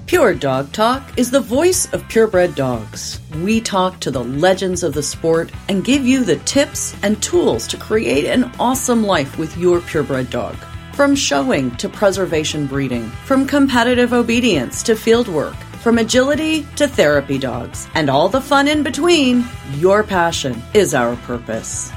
Pure Dog Talk is the voice of purebred dogs. We talk to the legends of the sport and give you the tips and tools to create an awesome life with your purebred dog. From showing to preservation breeding, from competitive obedience to field work, from agility to therapy dogs, and all the fun in between, your passion is our purpose.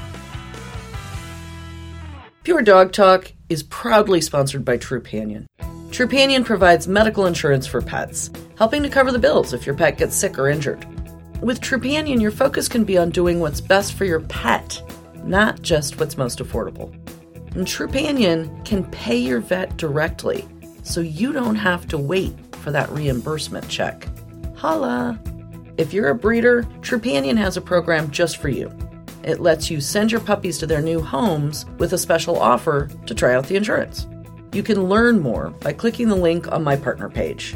Pure Dog Talk is proudly sponsored by Trupanion. Trupanion provides medical insurance for pets, helping to cover the bills if your pet gets sick or injured. With Trupanion, your focus can be on doing what's best for your pet, not just what's most affordable. And Trupanion can pay your vet directly, so you don't have to wait for that reimbursement check. Holla! If you're a breeder, Trupanion has a program just for you. It lets you send your puppies to their new homes with a special offer to try out the insurance. You can learn more by clicking the link on my partner page,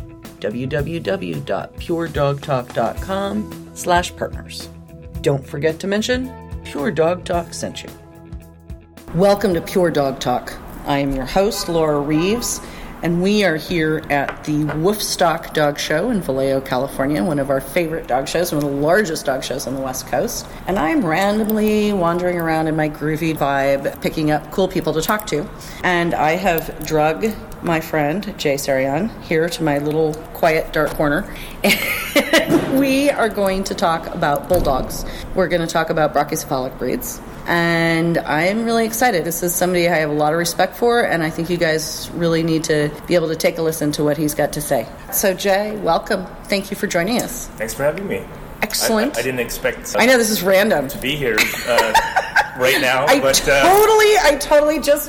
www.puredogtalk.com/partners. Don't forget to mention Pure Dog Talk sent you. Welcome to Pure Dog Talk. I am your host, Laura Reeves, and we are here at the Woofstock Dog Show in Vallejo, California, one of our favorite dog shows, one of the largest dog shows on the West Coast. And I'm randomly wandering around in my groovy vibe, picking up cool people to talk to. And I have drug my friend, Jay Sarian, here to my little quiet, dark corner. And we are going to talk about bulldogs. We're going to talk about brachycephalic breeds. And I'm really excited. This is somebody I have a lot of respect for, and I think you guys really need to be able to take a listen to what he's got to say. So, Jay, welcome. Thank you for joining us. Thanks for having me. Excellent. I didn't expect I know this is random to be here right now. I totally just,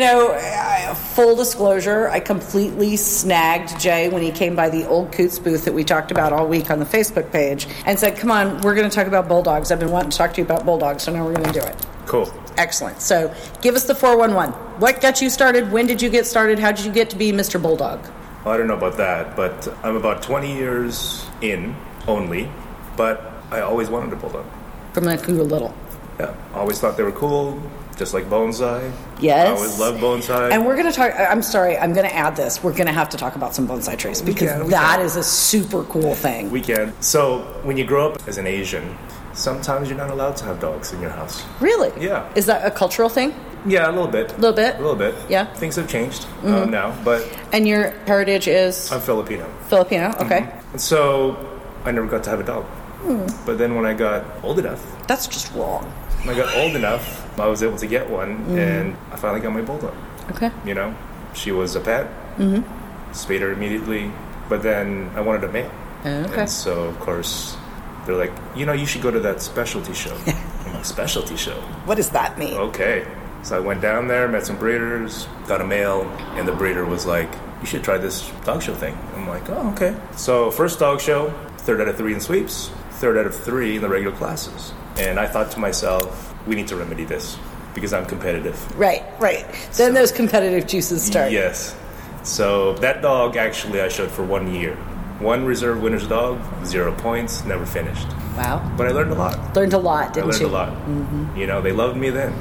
full disclosure, I completely snagged Jay when he came by the old Coots booth that we talked about all week on the Facebook page and said, come on, we're going to talk about bulldogs. I've been wanting to talk to you about bulldogs, so now we're going to do it. Cool. Excellent. So give us the 411. What got you started? When did you get started? How did you get to be Mr. Bulldog? Well, I don't know about that, but I'm about 20 years in only, but I always wanted a bulldog. From like you were little? Yeah. I always thought they were cool. Just like bonsai. Yes. I always loved bonsai. And we're going to talk, I'm sorry, I'm going to add this. We're going to have to talk about some bonsai trees because that is a super cool thing. We can. So when you grow up as an Asian, sometimes you're not allowed to have dogs in your house. Really? Yeah. Is that a cultural thing? Yeah, a little bit. A little bit? A little bit. Yeah. Things have changed now, but... And your heritage is? I'm Filipino. Filipino, okay. Mm-hmm. And so I never got to have a dog. But then when I got old enough... That's just wrong. When I got old enough, I was able to get one, and I finally got my bulldog. Okay. She was a pet. Spayed her immediately, but then I wanted a male. Okay. And so, of course, they're like, you should go to that specialty show. I'm like, specialty show? What does that mean? Okay. So I went down there, met some breeders, got a male, and the breeder was like, you should try this dog show thing. I'm like, oh, okay. So first dog show, 3rd out of 3 in sweeps, 3rd out of 3 in the regular classes. And I thought to myself, we need to remedy this because I'm competitive. Right. Then those competitive juices start. Yes. So that dog, actually, I showed for 1 year. 1 reserve winner's dog, 0 points, never finished. Wow. But I learned a lot. Learned a lot, didn't you? I learned a lot. Mm-hmm. They loved me then.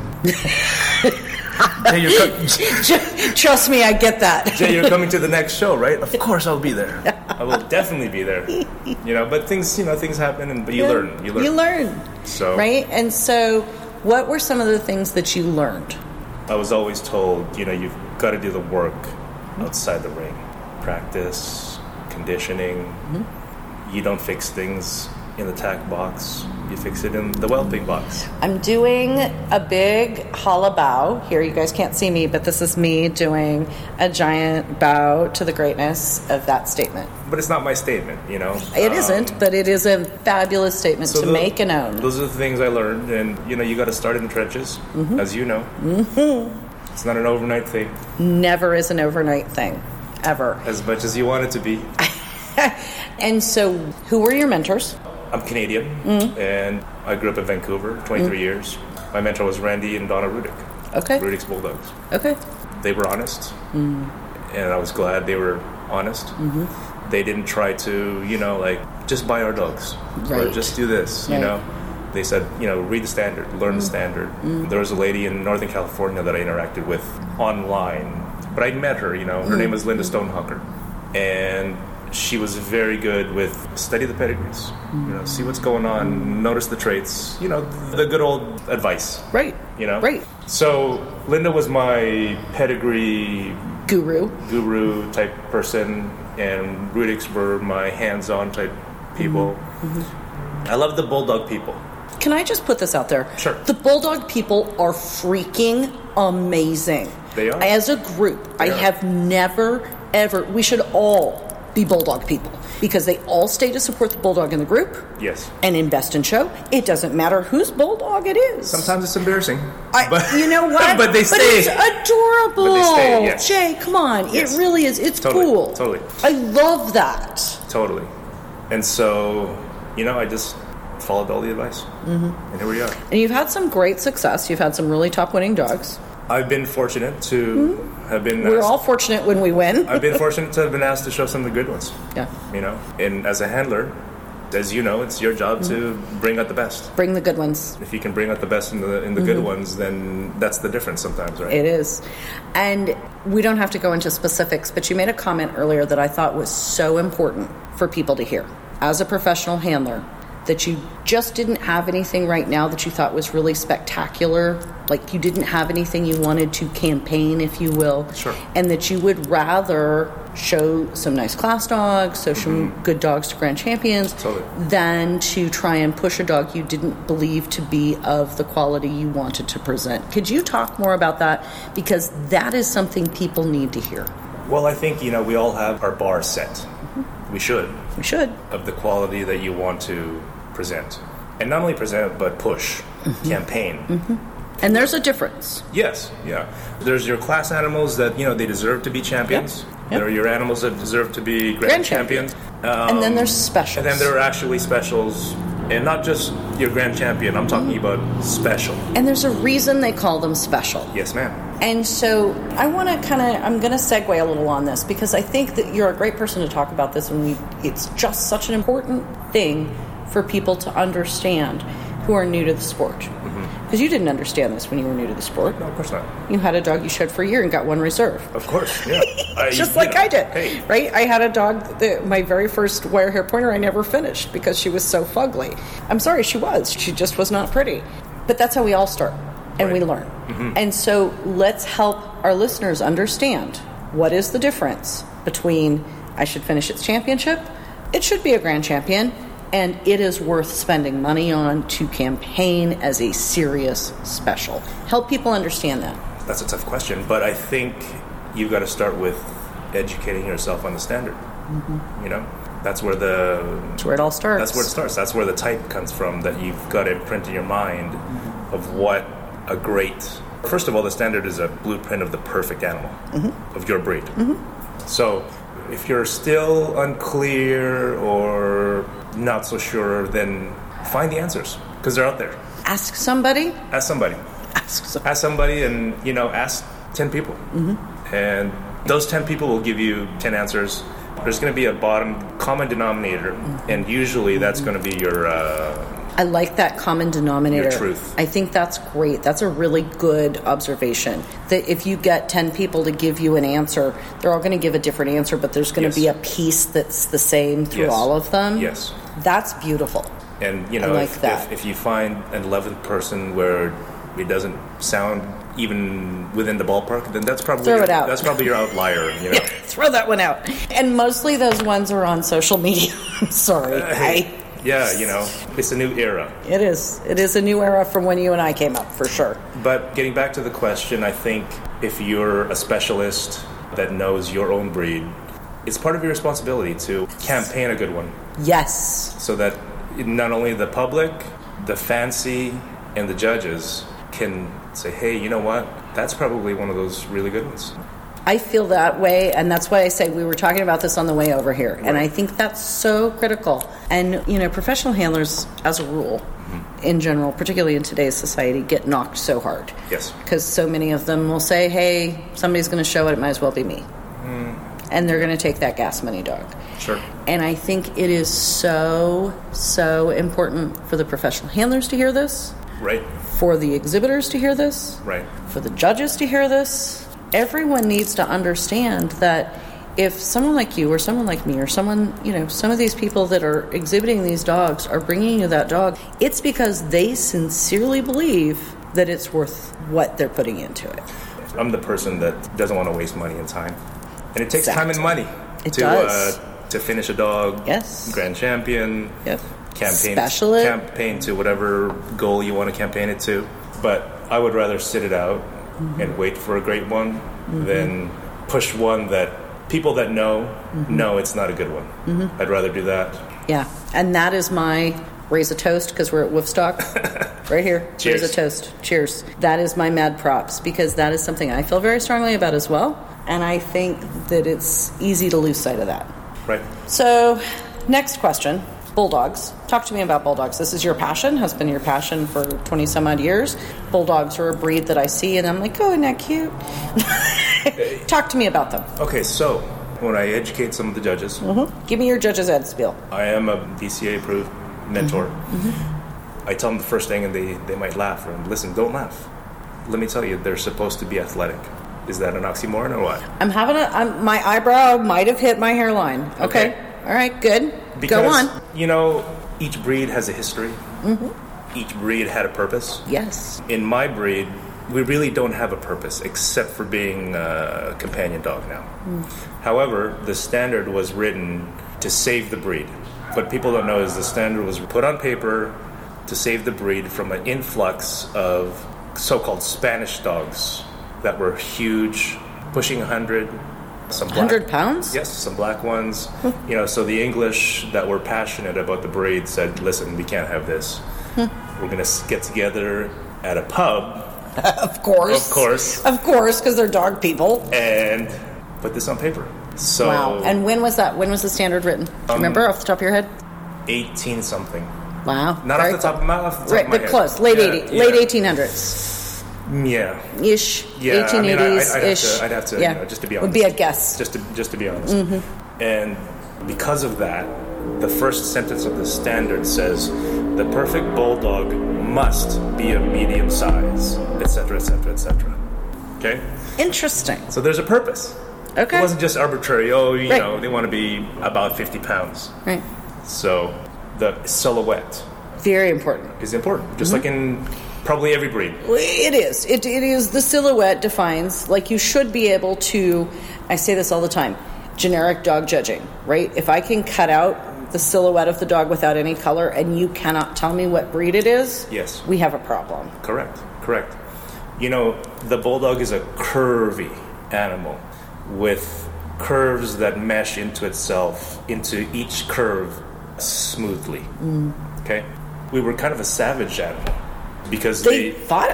Jay, trust me, I get that. Jay, you're coming to the next show, right? Of course I'll be there. I will definitely be there. But things happen, but you learn. You learn. So, right? And so, what were some of the things that you learned? I was always told, you've got to do the work outside the ring. Practice, conditioning. Mm-hmm. You don't fix things in the tack box. You fix it in the whelping box. I'm doing a big holla bow. Here, you guys can't see me, but this is me doing a giant bow to the greatness of that statement. But it's not my statement, It isn't, but it is a fabulous statement to make and own. Those are the things I learned, and, you got to start in the trenches, as you know. Mm-hmm. It's not an overnight thing. Never is an overnight thing, ever. As much as you want it to be. And so, who were your mentors? I'm Canadian, and I grew up in Vancouver, 23 years. My mentor was Randy and Donna Rudick. Okay. Rudick's Bulldogs. Okay. They were honest, and I was glad they were honest. Mm-hmm. They didn't try to, just buy our dogs. Right. Or just do this, They said, read the standard, learn the standard. There was a lady in Northern California that I interacted with online, but I met her, her name was Linda Stonehawker. And she was very good with study the pedigrees. See what's going on, notice the traits. The good old advice. Right. Right. So Linda was my pedigree guru type person, and Rudix were my hands-on type people. I love the bulldog people. Can I just put this out there? Sure. The bulldog people are freaking amazing. They are. As a group, I have never, ever... We should all be bulldog people because they all stay to support the bulldog in the group. Yes. And in Best in Show. It doesn't matter whose bulldog it is. Sometimes it's embarrassing. You know what? But they stay. But it's adorable. But they stay, yes. Jay, come on. Yes. It really is. It's cool. Totally. I love that. Totally. And so, I just followed all the advice. And here we are. And you've had some great success. You've had some really top-winning dogs. I've been fortunate to have been... We're all fortunate when we win. I've been fortunate to have been asked to show some of the good ones. Yeah. And as a handler, as you know, it's your job to bring out the best. Bring the good ones. If you can bring out the best in the good ones, then that's the difference sometimes, right? It is. And we don't have to go into specifics, but you made a comment earlier that I thought was so important for people to hear. As a professional handler, that you just didn't have anything right now that you thought was really spectacular, like you didn't have anything you wanted to campaign, if you will. Sure. And that you would rather show some nice class dogs, show some good dogs to grand champions, than to try and push a dog you didn't believe to be of the quality you wanted to present. Could you talk more about that? Because that is something people need to hear. Well, I think, we all have our bar set. We should. Of the quality that you want to present. And not only present, but push, campaign. And there's a difference. Yes, yeah. There's your class animals that, they deserve to be champions. Yep. There are your animals that deserve to be grand champions. And then there's specials. And then there are actually specials. And not just your grand champion, I'm talking about special. And there's a reason they call them special. Yes, ma'am. And so I want to I'm going to segue a little on this because I think that you're a great person to talk about this, and it's just such an important thing for people to understand who are new to the sport. Because you didn't understand this when you were new to the sport. No, of course not. You had a dog you showed for a year and got one reserve. Of course, yeah. Just like I did, right? I had a dog, my very first wire hair pointer, I never finished because she was so fugly. I'm sorry, she was. She just was not pretty. But that's how we all start, and we learn. And so let's help our listeners understand what is the difference between I should finish its championship, it should be a grand champion, and it is worth spending money on to campaign as a serious special. Help people understand that. That's a tough question, but I think you've got to start with educating yourself on the standard. That's where it all starts. That's where it starts. That's where the type comes from that you've got to imprint in your mind of what a great... First of all, the standard is a blueprint of the perfect animal of your breed. So if you're still unclear or not so sure, then find the answers because they're out there. Ask somebody. And, ask 10 people. And those 10 people will give you 10 answers. There's going to be a bottom common denominator, and usually that's going to be your... I like that common denominator. Your truth. I think that's great. That's a really good observation. That if you get 10 people to give you an answer, they're all going to give a different answer, but there's going to be a piece that's the same through all of them. Yes. That's beautiful. And, I like that. If you find an 11th person where it doesn't sound even within the ballpark, then that's probably Throw it out. That's probably your outlier. Throw that one out. And mostly those ones are on social media. I'm sorry. Yeah, it's a new era. It is. It is a new era from when you and I came up, for sure. But getting back to the question, I think if you're a specialist that knows your own breed, it's part of your responsibility to campaign a good one. Yes. So that not only the public, the fancy, and the judges can say, hey, you know what? That's probably one of those really good ones. I feel that way, and that's why I say we were talking about this on the way over here. Right. And I think that's so critical. And, professional handlers, as a rule, in general, particularly in today's society, get knocked so hard. Yes. Because so many of them will say, hey, somebody's going to show it might as well be me. And they're going to take that gas money dog. Sure. And I think it is so, so important for the professional handlers to hear this. Right. For the exhibitors to hear this. Right. For the judges to hear this. Everyone needs to understand that if someone like you or someone like me or someone, some of these people that are exhibiting these dogs are bringing you that dog, it's because they sincerely believe that it's worth what they're putting into it. I'm the person that doesn't want to waste money and time. And it takes time and money to finish a dog. Yes. Grand champion. Yep. Campaign to whatever goal you want to campaign it to. But I would rather sit it out and wait for a great one than push one that people that know it's not a good one. I'd rather do that. Yeah. And that is my raise a toast, because we're at Woofstock. Right here. Cheers. Raise a toast. Cheers. That is my mad props, because that is something I feel very strongly about as well. And I think that it's easy to lose sight of that. Right. So, next question. Bulldogs. Talk to me about bulldogs. This is your passion, has been your passion for 20 some odd years. Bulldogs are a breed that I see and I'm like, oh, isn't that cute? Talk to me about them. Okay, so when I educate some of the judges, give me your judge's ed spiel. I am a DCA approved mentor. I tell them the first thing and they might laugh. Or listen, don't laugh. Let me tell you, they're supposed to be athletic. Is that an oxymoron or what? My eyebrow might have hit my hairline. Okay. All right, good. Because, go on. Each breed has a history. Each breed had a purpose. Yes. In my breed, we really don't have a purpose except for being a companion dog now. However, the standard was written to save the breed. What people don't know is the standard was put on paper to save the breed from an influx of so-called Spanish dogs that were huge, pushing 100. Some black, 100 pounds? Yes, some black ones. So the English that were passionate about the breed said, listen, we can't have this. We're going to get together at a pub. Of course, because they're dog people. And put this on paper. So, wow. And when was that? When was the standard written? Do you remember off the top of your head? 18-something. Wow. Not off the top of my head. Right, but close. Late 1800s. Yeah. Ish. Yeah. 1880s-ish. I'd have to just to be honest. Would be a guess. Just to be honest. And because of that, the first sentence of the standard says, the perfect bulldog must be of medium size, etc., etc., etc. Okay? Interesting. So there's a purpose. Okay. It wasn't just arbitrary, they want to be about 50 pounds. Right. So the silhouette. Very important. Is important. Just like in probably every breed. It is. It is. The silhouette defines, like you should be able to, I say this all the time, generic dog judging, right? If I can cut out the silhouette of the dog without any color and you cannot tell me what breed it is, yes, we have a problem. Correct. The bulldog is a curvy animal with curves that mesh into itself, into each curve smoothly. Okay? We were kind of a savage animal. Because they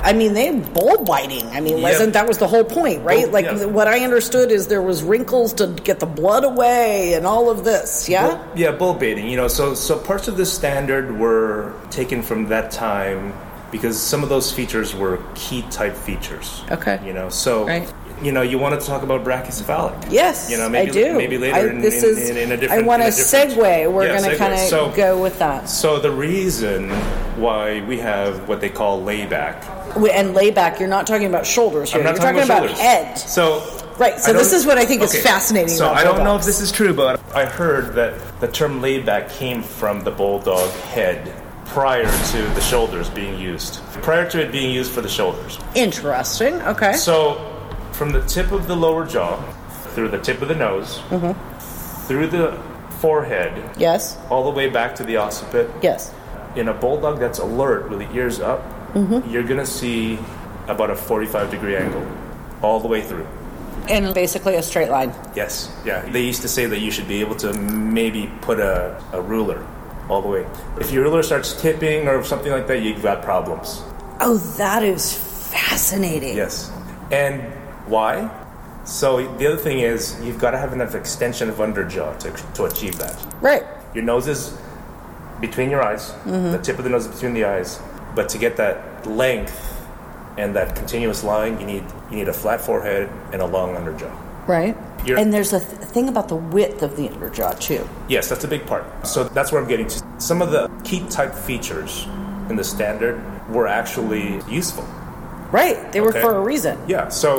bull biting. That was the whole point, right? What I understood is there was wrinkles to get the blood away and all of this, yeah? Bull baiting, so parts of the standard were taken from that time because some of those features were key type features. Okay. Right. You want to talk about brachycephalic. Yes, maybe, I do. Maybe later in a different... I want to segue. We're going to kind of go with that. So the reason why we have what they call layback... And layback, you're not talking about shoulders here. You're talking about head. Right, so this is what I think is fascinating so about I don't bulldogs. know if this is true, but I heard that the term layback came from the bulldog head prior to the shoulders being used. Prior to it being used for the shoulders. Interesting, okay. So... from the tip of the lower jaw, through the tip of the nose, through the forehead, yes, all the way back to the occiput. Yes. In a bulldog that's alert with the ears up, you're going to see about a 45-degree angle all the way through. In basically a straight line. Yes. Yeah. They used to say that you should be able to maybe put a ruler all the way. If your ruler starts tipping or something like that, you've got problems. Oh, that is fascinating. Yes. And why? So the other thing is you've got to have enough extension of underjaw to achieve that. Right. Your nose is between your eyes. The tip of the nose is between the eyes. But to get that length and that continuous line, you need a flat forehead and a long underjaw. Right. And there's a thing about the width of the underjaw too. Yes, that's a big part. So that's where I'm getting to. Some of the key type features in the standard were actually useful. Right, they were for a reason. Yeah, so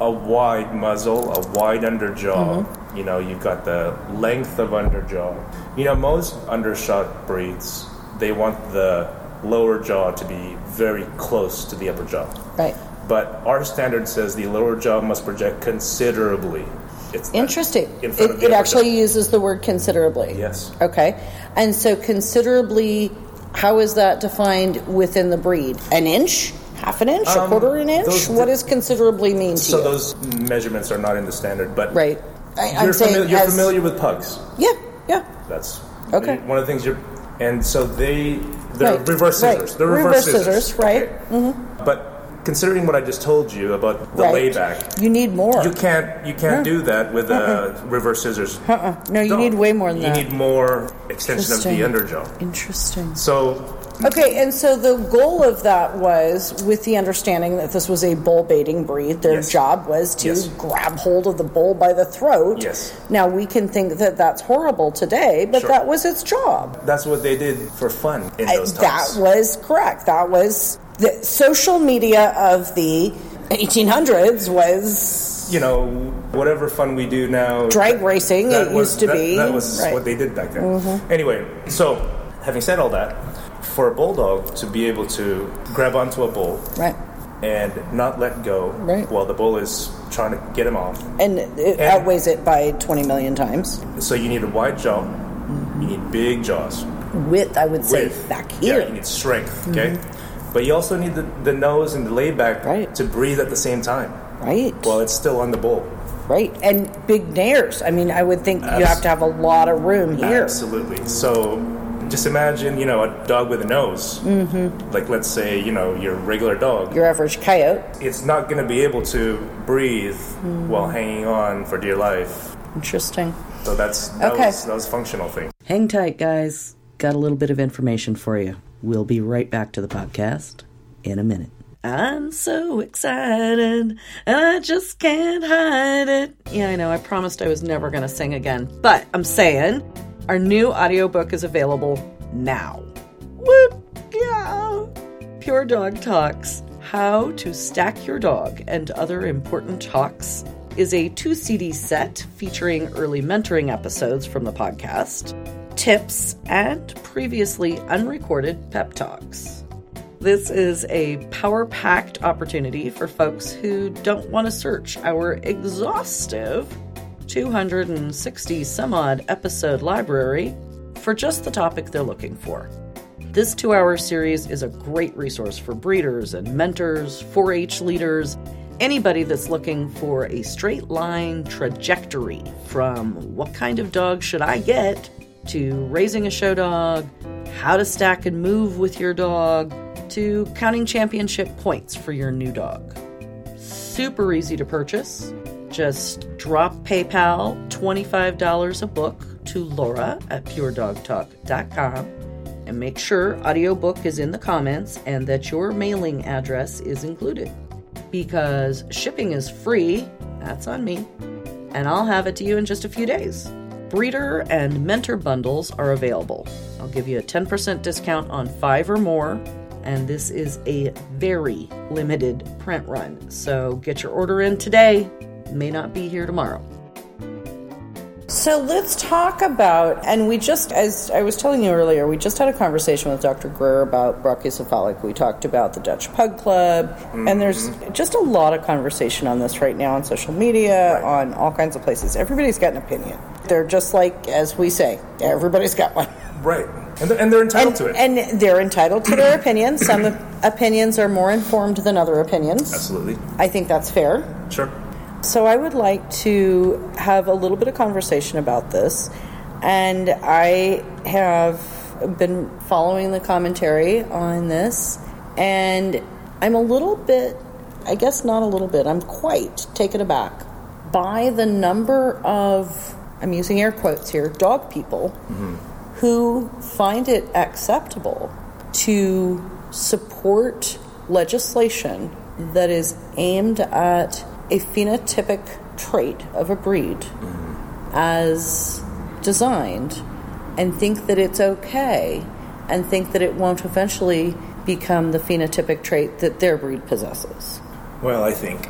a wide muzzle, a wide underjaw. Mm-hmm. You know, you've got the length of underjaw. You know, most undershot breeds, they want the lower jaw to be very close to the upper jaw. Right. But our standard says the lower jaw must project considerably. It's interesting. It actually uses the word considerably. Yes. Okay. And so considerably, how is that defined within the breed? An inch? Half an inch? A quarter an inch? What does considerably mean to you? So those measurements are not in the standard, but right. You're familiar with pugs. Yeah. That's okay. One of the things and so they're right. reverse scissors. Right. They're reverse scissors, right? Okay. Mm-hmm. But considering what I just told you about the layback, you need more. You can't do that with reverse scissors. No, you need way more than that. You need more extension of the underjaw. Interesting. So. Okay, and so the goal of that was, with the understanding that this was a bull baiting breed, their job was to grab hold of the bull by the throat. Yes. Now, we can think that that's horrible today, but that was its job. That's what they did for fun in those times. That was correct. That was the social media of the 1800s was... You know, whatever fun we do now... Drag racing, used to be. That was what they did back then. Mm-hmm. Anyway, so, having said all that, for a bulldog to be able to grab onto a bull and not let go while the bull is trying to get him off. And it outweighs it by 20 million times. So you need a wide jaw. You need big jaws. Width, I would say, back here. Yeah, you need strength, okay? But you also need the nose and the layback to breathe at the same time. Right. While it's still on the bull. Right. And big nares. I mean, I would think you have to have a lot of room here. Absolutely. So... just imagine, you know, a dog with a nose. Mm-hmm. Like, let's say, you know, your regular dog. Your average coyote. It's not going to be able to breathe while hanging on for dear life. Interesting. So that was a functional thing. Hang tight, guys. Got a little bit of information for you. We'll be right back to the podcast in a minute. I'm so excited, and I just can't hide it. Yeah, I know, I promised I was never going to sing again, but I'm saying... our new audiobook is available now. Whoop! Yeah! Pure Dog Talks, How to Stack Your Dog and Other Important Talks, is a 2 CD set featuring early mentoring episodes from the podcast, tips, and previously unrecorded pep talks. This is a power-packed opportunity for folks who don't want to search our exhaustive 260 some odd episode library for just the topic they're looking for. This 2-hour series is a great resource for breeders and mentors, 4-H leaders, anybody that's looking for a straight line trajectory from what kind of dog should I get to raising a show dog, how to stack and move with your dog, to counting championship points for your new dog. Super easy to purchase. Just drop PayPal $25 a book to Laura at puredogtalk.com and make sure audiobook is in the comments and that your mailing address is included. Because shipping is free, that's on me, and I'll have it to you in just a few days. Breeder and mentor bundles are available. I'll give you a 10% discount on 5 or more, and this is a very limited print run. So get your order in today. May not be here tomorrow. So let's talk about, and we just, as I was telling you earlier, we just had a conversation with Dr. Greer about brachycephalic. We talked about the Dutch Pug Club, and there's just a lot of conversation on this right now on social media, on all kinds of places. Everybody's got an opinion. They're just like, as we say, everybody's got one. Right. And they're entitled to it. And they're entitled to their opinions. Some opinions are more informed than other opinions. Absolutely. I think that's fair. Sure. So I would like to have a little bit of conversation about this, and I have been following the commentary on this, and I'm a little bit, I guess not a little bit, I'm quite taken aback by the number of, I'm using air quotes here, dog people who find it acceptable to support legislation that is aimed at a phenotypic trait of a breed as designed, and think that it's okay, and think that it won't eventually become the phenotypic trait that their breed possesses. Well, I think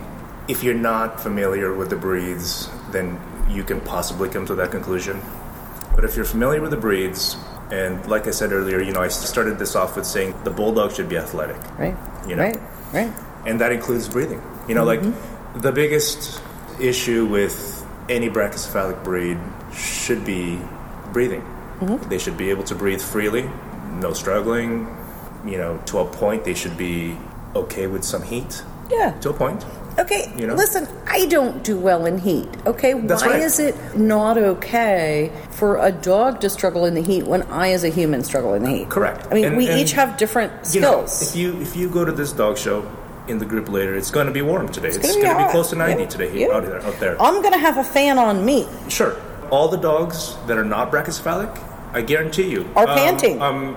if you're not familiar with the breeds, then you can possibly come to that conclusion. But if you're familiar with the breeds, and like I said earlier, I started this off with saying the bulldog should be athletic. Right. Right. And that includes breathing. Like the biggest issue with any brachycephalic breed should be breathing. Mm-hmm. They should be able to breathe freely, no struggling. To a point, they should be okay with some heat. Yeah. To a point. Okay, listen, I don't do well in heat, okay? That's Why right. is it not okay for a dog to struggle in the heat when I, as a human, struggle in the heat? Correct. I mean, we each have different skills. If you go to this dog show in the group later, it's going to be warm today. It's going to be hot. close to 90 today out there. I'm going to have a fan on me. Sure. All the dogs that are not brachycephalic, I guarantee you, are panting.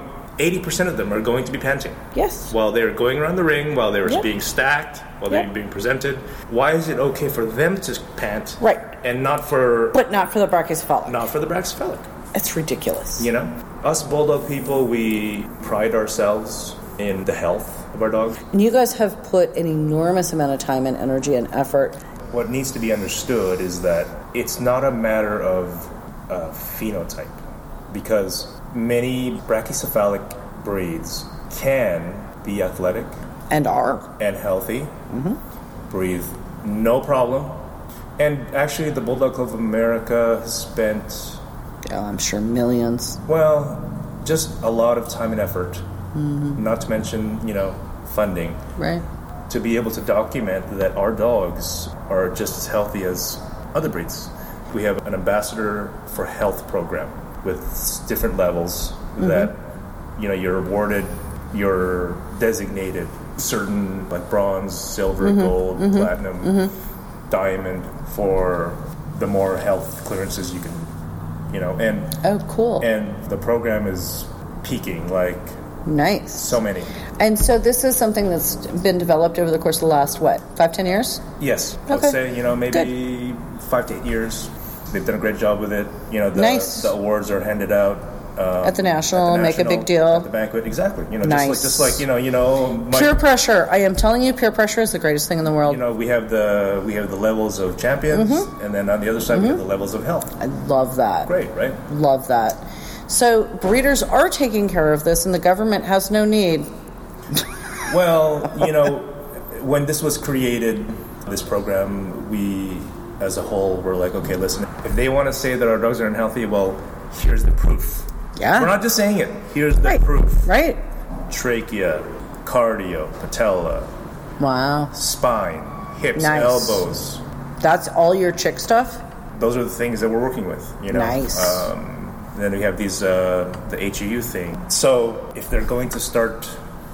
80% of them are going to be panting. Yes. While they're going around the ring, while they're being stacked, while they're being presented. Why is it okay for them to pant? Right. And not for... But not for the brachycephalic. Not for the brachycephalic. It's ridiculous. Us bulldog people, we pride ourselves in the health of our dogs. And you guys have put an enormous amount of time and energy and effort. What needs to be understood is that it's not a matter of phenotype, because many brachycephalic breeds can be athletic and are and healthy, breathe no problem. And actually, the Bulldog Club of America has spent, I'm sure, millions. Well, just a lot of time and effort, not to mention, funding, right, to be able to document that our dogs are just as healthy as other breeds. We have an ambassador for health program with different levels that, you're awarded, you're designated certain, like bronze, silver, gold, platinum, diamond, for the more health clearances you can, and... Oh, cool. And the program is peaking, like... Nice. So many. And so this is something that's been developed over the course of the last, 5-10 years? Yes. Okay. I would say, maybe 5 to 8 years. They've done a great job with it. Nice. The awards are handed out at the National, make a big deal. At the banquet, exactly. Nice. just like peer pressure. I am telling you, peer pressure is the greatest thing in the world. We have the levels of champions, and then on the other side we have the levels of health. I love that. Great, right? Love that. So breeders are taking care of this, and the government has no need. Well, when this was created, this program, we as a whole were like, okay, listen, if they want to say that our dogs are unhealthy, well, here's the proof. Yeah. We're not just saying it. Here's the proof. Right. Trachea, cardio, patella. Wow. Spine, hips, nice. Elbows. That's all your chick stuff? Those are the things that we're working with, Nice. Then we have these, the HEU thing. So if they're going to start,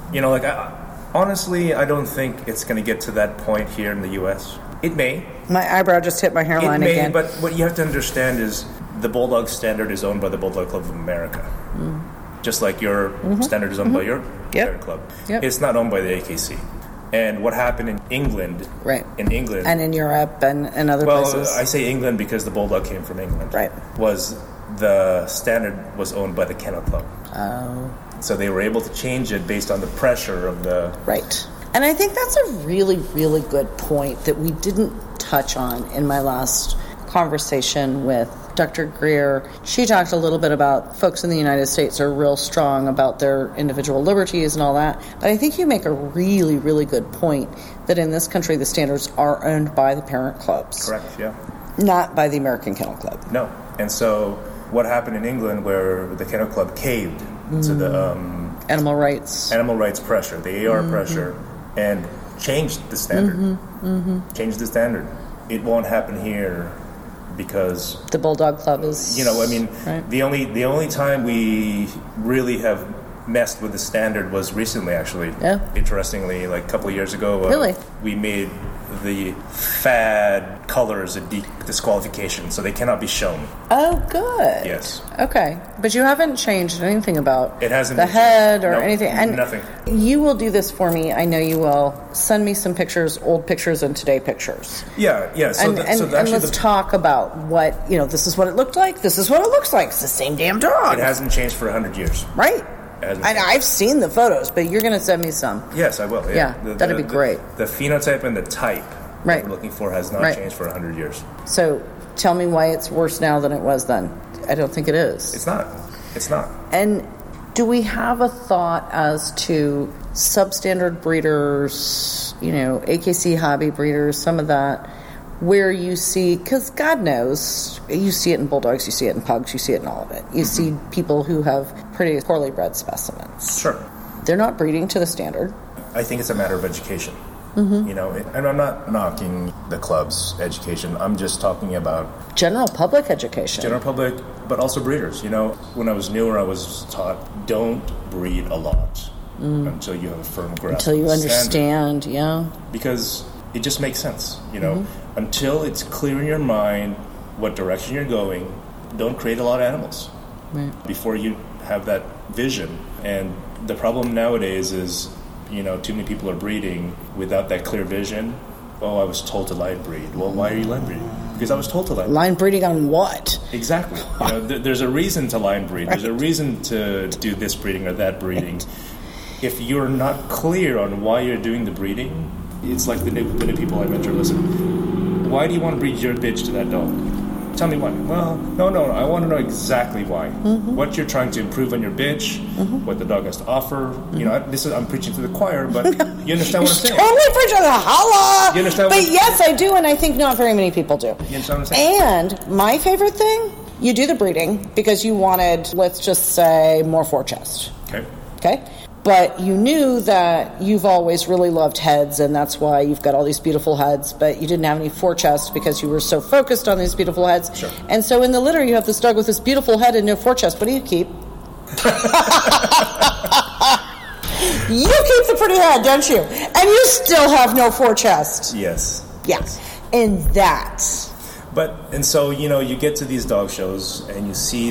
honestly, I don't think it's going to get to that point here in the U.S. It may. My eyebrow just hit my hairline again. But what you have to understand is the Bulldog standard is owned by the Bulldog Club of America. Just like your standard is owned by your parent club. Yep. It's not owned by the AKC. And what happened in England, and in Europe and other places. Well, I say England because the Bulldog came from England. Right. Was the standard was owned by the Kennel Club. Oh. So they were able to change it based on the pressure of the... Right. And I think that's a really, really good point that we didn't touch on in my last conversation with Dr. Greer. She talked a little bit about folks in the United States are real strong about their individual liberties and all that. But I think you make a really, really good point that in this country the standards are owned by the parent clubs. Correct, yeah. Not by the American Kennel Club. No. And so what happened in England where the Kennel Club caved to the... Animal rights pressure, the AR pressure, and changed the standard. Changed the standard. It won't happen here because the Bulldog Club is... right. the only time we really have messed with the standard was recently, actually. Yeah. Interestingly, like a couple of years ago. Really? We made the fad colors a disqualification, so they cannot be shown. Oh, good. Yes. Okay. But you haven't changed anything about it hasn't the head or anything. And nothing. You will do this for me. I know you will. Send me some pictures, old pictures and today pictures. Yeah. So and let's talk about what, this is what it looked like. This is what it looks like. It's the same damn dog. It hasn't changed for 100 years. Right. I've seen the photos, but you're going to send me some. Yes, I will. Yeah, that'd be great. The phenotype and the type Right. we're looking for has not Right. changed for 100 years. So tell me why it's worse now than it was then. I don't think it is. It's not. It's not. And do we have a thought as to substandard breeders, AKC hobby breeders, some of that, where you see, because God knows, you see it in bulldogs, you see it in pugs, you see it in all of it. You see people who have pretty poorly bred specimens. Sure. They're not breeding to the standard. I think it's a matter of education. And I'm not knocking the club's education. I'm just talking about General public education. general public, but also breeders. When I was newer, I was taught don't breed a lot until you have a firm grasp. Until you of the standard. understand, yeah. Because it just makes sense. Until it's clear in your mind what direction you're going, don't create a lot of animals before you have that vision. And the problem nowadays is, too many people are breeding without that clear vision. Oh, I was told to line breed. Well, why are you line breeding? Because I was told to line breed. Line breeding on what? Exactly. There's a reason to line breed. There's a reason to do this breeding or that breeding. If you're not clear on why you're doing the breeding, it's like the new people I mentor. Listen, why do you want to breed your bitch to that dog? Tell me why. Well, no. I want to know exactly why. What you're trying to improve on your bitch, what the dog has to offer. I'm preaching to the choir, but you understand what I'm saying? Totally preaching the holla. You understand but what I'm yes, I do, and I think not very many people do. You understand what I'm saying? And my favorite thing, you do the breeding because you wanted, let's just say, more forechest. Okay? But you knew that you've always really loved heads, and that's why you've got all these beautiful heads, but you didn't have any forechest because you were so focused on these beautiful heads. Sure. And so in the litter, you have this dog with this beautiful head and no forechest. What do you keep? You keep the pretty head, don't you? And you still have no forechest. Yes. Yeah. And that. And so, you get to these dog shows and you see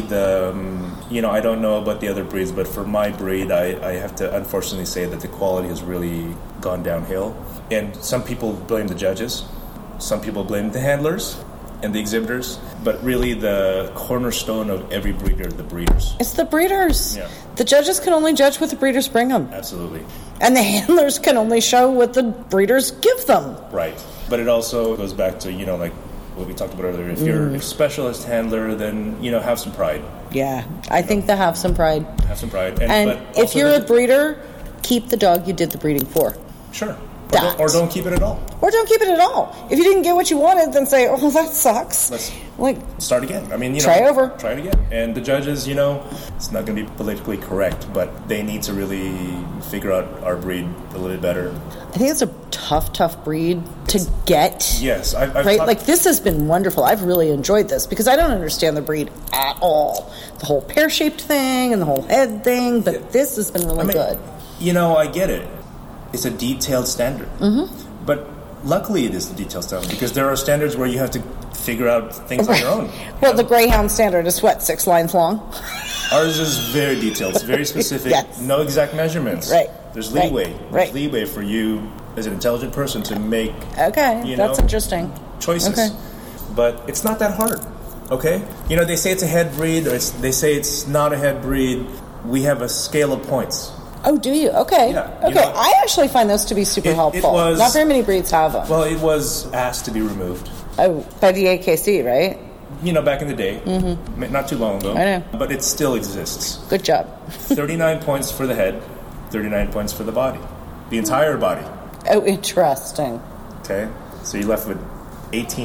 I don't know about the other breeds, but for my breed, I have to unfortunately say that the quality has really gone downhill. And some people blame the judges. Some people blame the handlers and the exhibitors. But really the cornerstone of every breeder are the breeders. It's the breeders. Yeah. The judges can only judge what the breeders bring them. Absolutely. And the handlers can only show what the breeders give them. Right. But it also goes back to, like what we talked about earlier. If you're a specialist handler, then, have some pride. Yeah. I think they have some pride. Have some pride. And if you're a breeder, keep the dog you did the breeding for. Sure. Or don't keep it at all. Or don't keep it at all. If you didn't get what you wanted, then say, oh, that sucks. Let's start again. Try over. Try it again. And the judges, it's not going to be politically correct, but they need to really figure out our breed a little bit better. I think it's a tough breed to get. Yes. I've right? This has been wonderful. I've really enjoyed this because I don't understand the breed at all. The whole pear-shaped thing and the whole head thing, but this has been really good. I get it. It's a detailed standard. But luckily it is a detailed standard because there are standards where you have to figure out things on your own. Well, the Greyhound standard is 6 lines long? Ours is very detailed. It's very specific. Yes. No exact measurements. Right. There's leeway. Right. There's leeway for you as an intelligent person to make that's interesting. Choices. Okay. But it's not that hard. Okay? They say it's a head breed or they say it's not a head breed. We have a scale of points. Oh, do you? Okay. Yeah, okay. I actually find those to be super helpful. Not very many breeds have them. Well, it was asked to be removed. Oh, by the AKC, right? Back in the day. Not too long ago. I know. But it still exists. Good job. 39 points for the head, 39 points for the body. The entire body. Oh, interesting. Okay. So you're left with 18.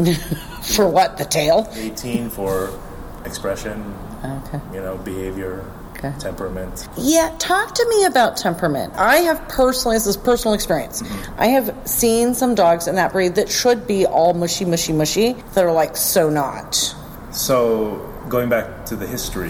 For what? The tail? 18 for expression, behavior, temperament. Yeah, talk to me about temperament. I have this is personal experience. I have seen some dogs in that breed that should be all mushy that are so not. So going back to the history,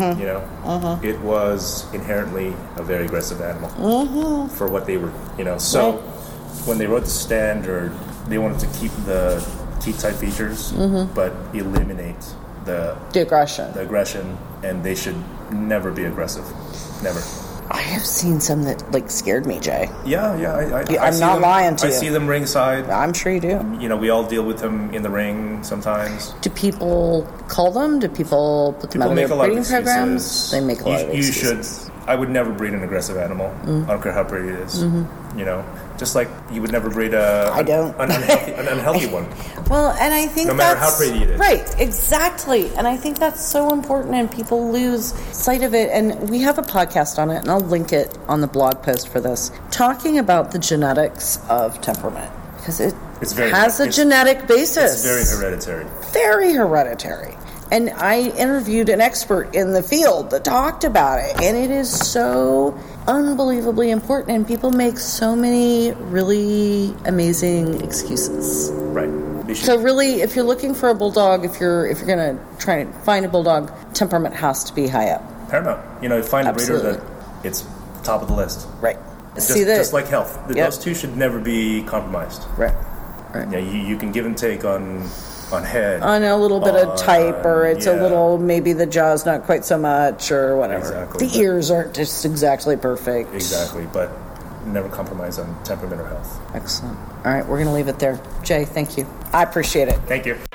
it was inherently a very aggressive animal for what they were, So when they wrote the standard, they wanted to keep the teeth-type features, but eliminate the aggression, and they should never be aggressive. Never. I have seen some that scared me, Jay. Yeah. I'm not lying to you. I see them ringside. I'm sure you do. We all deal with them in the ring sometimes. Do people call them? Do people put them out of their breeding programs? They make a lot of excuses. You should. I would never breed an aggressive animal. I don't care how pretty it is. Just like you would never breed an unhealthy one. Well, and I think no matter how pretty it is. Right, exactly. And I think that's so important, and people lose sight of it. And we have a podcast on it, and I'll link it on the blog post for this, talking about the genetics of temperament. Because it has a genetic basis. It's very hereditary. Very hereditary. And I interviewed an expert in the field that talked about it, and it is so unbelievably important, and people make so many really amazing excuses. Right. So really, if you're looking for a bulldog, if you're going to try to find a bulldog, temperament has to be high up. Paramount. Find a breeder that it's top of the list. Right. Just like health. Those two should never be compromised. Right. You can give and take on head. On a little bit of type, or it's a little, maybe the jaw's not quite so much, or whatever. Exactly. The ears aren't just exactly perfect. Exactly, but never compromise on temperament or health. Excellent. All right, we're going to leave it there. Jay, thank you. I appreciate it. Thank you.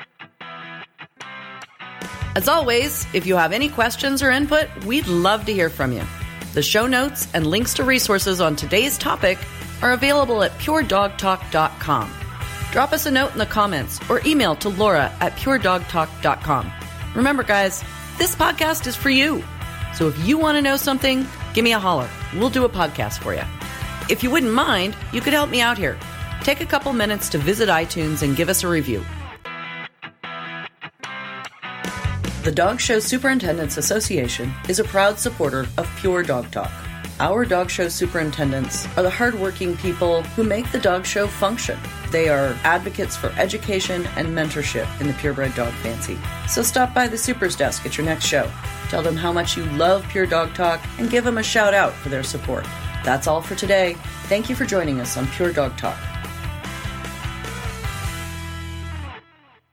As always, if you have any questions or input, we'd love to hear from you. The show notes and links to resources on today's topic are available at puredogtalk.com. Drop us a note in the comments or email to Laura@puredogtalk.com. Remember, guys, this podcast is for you. So if you want to know something, give me a holler. We'll do a podcast for you. If you wouldn't mind, you could help me out here. Take a couple minutes to visit iTunes and give us a review. The Dog Show Superintendents Association is a proud supporter of Pure Dog Talk. Our dog show superintendents are the hardworking people who make the dog show function. They are advocates for education and mentorship in the purebred dog fancy. So stop by the Super's Desk at your next show. Tell them how much you love Pure Dog Talk and give them a shout out for their support. That's all for today. Thank you for joining us on Pure Dog Talk.